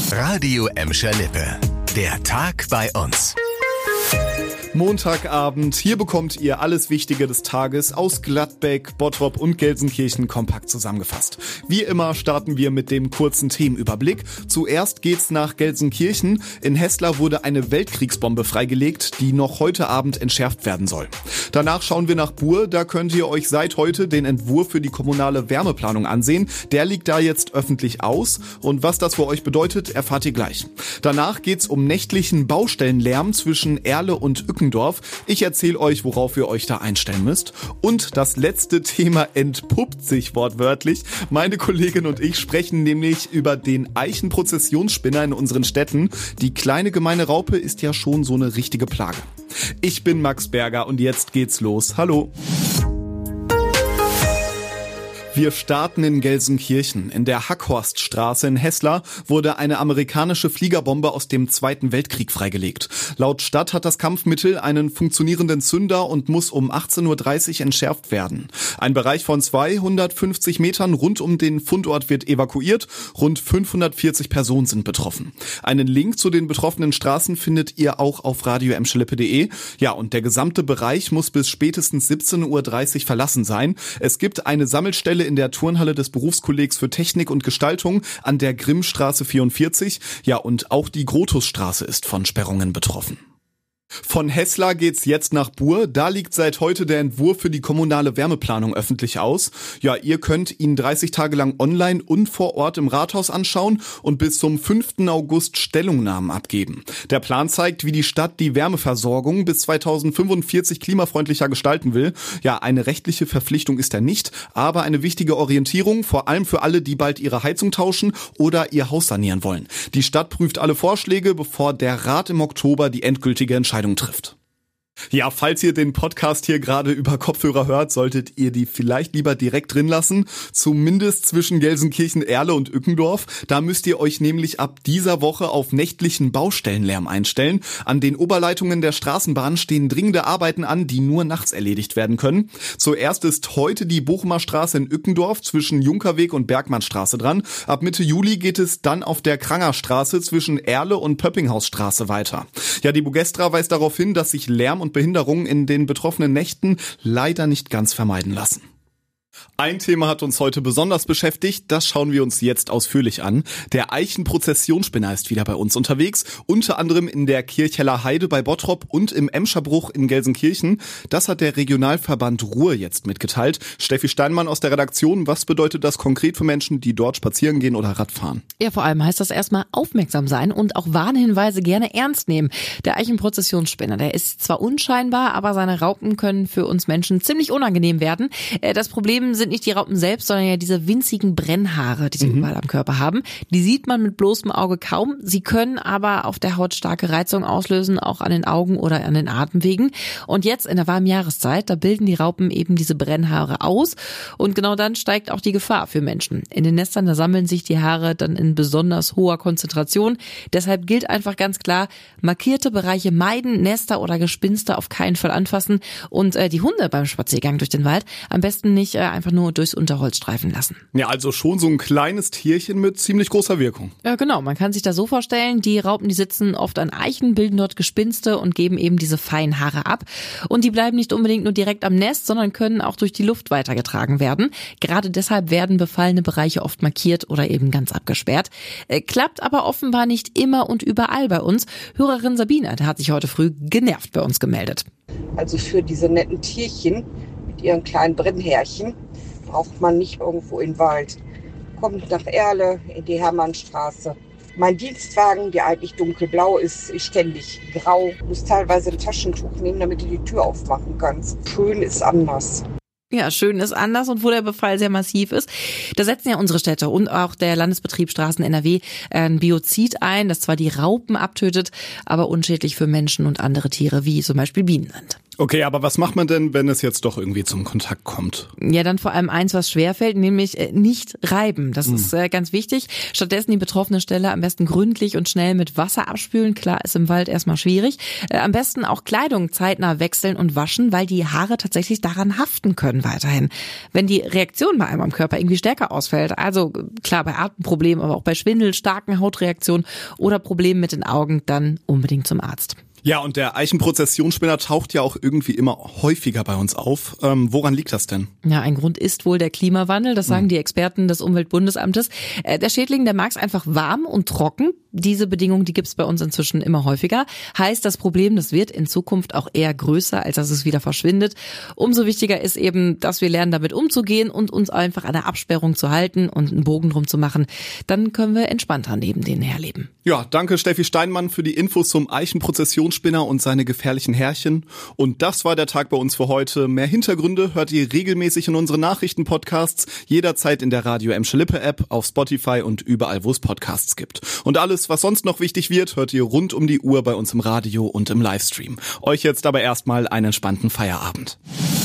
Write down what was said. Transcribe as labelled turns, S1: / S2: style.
S1: Radio Emscher Lippe. Der Tag bei uns.
S2: Montagabend, hier bekommt ihr alles Wichtige des Tages aus Gladbeck, Bottrop und Gelsenkirchen kompakt zusammengefasst. Wie immer starten wir mit dem kurzen Themenüberblick. Zuerst geht's nach Gelsenkirchen. In Hesslar wurde eine Weltkriegsbombe freigelegt, die noch heute Abend entschärft werden soll. Danach schauen wir nach Buhr. Da könnt ihr euch seit heute den Entwurf für die kommunale Wärmeplanung ansehen. Der liegt da jetzt öffentlich aus. Und was das für euch bedeutet, erfahrt ihr gleich. Danach geht's um nächtlichen Baustellenlärm zwischen Erle und Ückendorf. Ich erzähle euch, worauf ihr euch da einstellen müsst. Und das letzte Thema entpuppt sich wortwörtlich. Meine Kollegin und ich sprechen nämlich über den Eichenprozessionsspinner in unseren Städten. Die kleine gemeine Raupe ist ja schon so eine richtige Plage. Ich bin Max Berger und jetzt geht's los. Hallo! Wir starten in Gelsenkirchen. In der Hackhorststraße in Hesslar wurde eine amerikanische Fliegerbombe aus dem Zweiten Weltkrieg freigelegt. Laut Stadt hat das Kampfmittel einen funktionierenden Zünder und muss um 18:30 Uhr entschärft werden. Ein Bereich von 250 Metern rund um den Fundort wird evakuiert. Rund 540 Personen sind betroffen. Einen Link zu den betroffenen Straßen findet ihr auch auf radioemschalippe.de. Ja, und der gesamte Bereich muss bis spätestens 17:30 Uhr verlassen sein. Es gibt eine Sammelstelle in der Turnhalle des Berufskollegs für Technik und Gestaltung an der Grimmstraße 44. Ja, und auch die Grotusstraße ist von Sperrungen betroffen. Von Hesslar geht's jetzt nach Buhr. Da liegt seit heute der Entwurf für die kommunale Wärmeplanung öffentlich aus. Ja, ihr könnt ihn 30 Tage lang online und vor Ort im Rathaus anschauen und bis zum 5. August Stellungnahmen abgeben. Der Plan zeigt, wie die Stadt die Wärmeversorgung bis 2045 klimafreundlicher gestalten will. Ja, eine rechtliche Verpflichtung ist er nicht, aber eine wichtige Orientierung, vor allem für alle, die bald ihre Heizung tauschen oder ihr Haus sanieren wollen. Die Stadt prüft alle Vorschläge, bevor der Rat im Oktober die endgültige Entscheidung trifft. Ja, falls ihr den Podcast hier gerade über Kopfhörer hört, solltet ihr die vielleicht lieber direkt drin lassen. Zumindest zwischen Gelsenkirchen, Erle und Ückendorf. Da müsst ihr euch nämlich ab dieser Woche auf nächtlichen Baustellenlärm einstellen. An den Oberleitungen der Straßenbahn stehen dringende Arbeiten an, die nur nachts erledigt werden können. Zuerst ist heute die Bochumer Straße in Ückendorf zwischen Junkerweg und Bergmannstraße dran. Ab Mitte Juli geht es dann auf der Krangerstraße zwischen Erle und Pöppinghausstraße weiter. Ja, die Bugestra weist darauf hin, dass sich Lärm und Behinderungen in den betroffenen Nächten leider nicht ganz vermeiden lassen. Ein Thema hat uns heute besonders beschäftigt, das schauen wir uns jetzt ausführlich an. Der Eichenprozessionsspinner ist wieder bei uns unterwegs, unter anderem in der Kirchheller Heide bei Bottrop und im Emscherbruch in Gelsenkirchen. Das hat der Regionalverband Ruhr jetzt mitgeteilt. Steffi Steinmann aus der Redaktion, was bedeutet das konkret für Menschen, die dort spazieren gehen oder Radfahren?
S3: Ja, vor allem heißt das erstmal aufmerksam sein und auch Warnhinweise gerne ernst nehmen. Der Eichenprozessionsspinner, der ist zwar unscheinbar, aber seine Raupen können für uns Menschen ziemlich unangenehm werden. Das Problem sind nicht die Raupen selbst, sondern ja diese winzigen Brennhaare, die sie überall am Körper haben. Die sieht man mit bloßem Auge kaum. Sie können aber auf der Haut starke Reizung auslösen, auch an den Augen oder an den Atemwegen. Und jetzt in der warmen Jahreszeit, da bilden die Raupen eben diese Brennhaare aus. Und genau dann steigt auch die Gefahr für Menschen. In den Nestern, da sammeln sich die Haare dann in besonders hoher Konzentration. Deshalb gilt einfach ganz klar, markierte Bereiche meiden, Nester oder Gespinste auf keinen Fall anfassen. Und die Hunde beim Spaziergang durch den Wald am besten nicht einfach nur durchs Unterholz streifen lassen.
S2: Ja, also schon so ein kleines Tierchen mit ziemlich großer Wirkung.
S3: Ja, genau. Man kann sich das so vorstellen, die Raupen, die sitzen oft an Eichen, bilden dort Gespinste und geben eben diese feinen Haare ab. Und die bleiben nicht unbedingt nur direkt am Nest, sondern können auch durch die Luft weitergetragen werden. Gerade deshalb werden befallene Bereiche oft markiert oder eben ganz abgesperrt. Klappt aber offenbar nicht immer und überall bei uns. Hörerin Sabine, die hat sich heute früh genervt bei uns gemeldet.
S4: Also für diese netten Tierchen mit ihren kleinen Brennhärchen braucht man nicht irgendwo in den Wald. Kommt nach Erle in die Hermannstraße. Mein Dienstwagen, der eigentlich dunkelblau ist ständig grau. Muss teilweise ein Taschentuch nehmen, damit du die Tür aufmachen kannst. Schön ist anders.
S3: Ja, schön ist anders und wo der Befall sehr massiv ist. Da setzen ja unsere Städte und auch der Landesbetrieb Straßen NRW ein Biozid ein, das zwar die Raupen abtötet, aber unschädlich für Menschen und andere Tiere wie zum Beispiel Bienen sind.
S2: Okay, aber was macht man denn, wenn es jetzt doch irgendwie zum Kontakt kommt?
S3: Ja, dann vor allem eins, was schwerfällt, nämlich nicht reiben. Das ist ganz wichtig. Stattdessen die betroffene Stelle am besten gründlich und schnell mit Wasser abspülen. Klar, ist im Wald erstmal schwierig. Am besten auch Kleidung zeitnah wechseln und waschen, weil die Haare tatsächlich daran haften können weiterhin. Wenn die Reaktion bei einem am Körper irgendwie stärker ausfällt, also klar bei Atemproblemen, aber auch bei Schwindel, starken Hautreaktionen oder Problemen mit den Augen, dann unbedingt zum Arzt.
S2: Ja, und der Eichenprozessionsspinner taucht ja auch irgendwie immer häufiger bei uns auf. Woran liegt das denn?
S3: Ja, ein Grund ist wohl der Klimawandel, das sagen die Experten des Umweltbundesamtes. Der Schädling, der mag es einfach warm und trocken. Diese Bedingungen, die gibt's bei uns inzwischen immer häufiger. Heißt, das Problem, das wird in Zukunft auch eher größer, als dass es wieder verschwindet. Umso wichtiger ist eben, dass wir lernen, damit umzugehen und uns einfach an der Absperrung zu halten und einen Bogen drum zu machen. Dann können wir entspannter neben denen herleben.
S2: Ja, danke Steffi Steinmann für die Infos zum Eichenprozessionsspinner und seine gefährlichen Härchen. Und das war der Tag bei uns für heute. Mehr Hintergründe hört ihr regelmäßig in unseren Nachrichtenpodcasts, jederzeit in der Radio Emscher Lippe App, auf Spotify und überall, wo es Podcasts gibt. Und alles, was sonst noch wichtig wird, hört ihr rund um die Uhr bei uns im Radio und im Livestream. Euch jetzt aber erstmal einen entspannten Feierabend.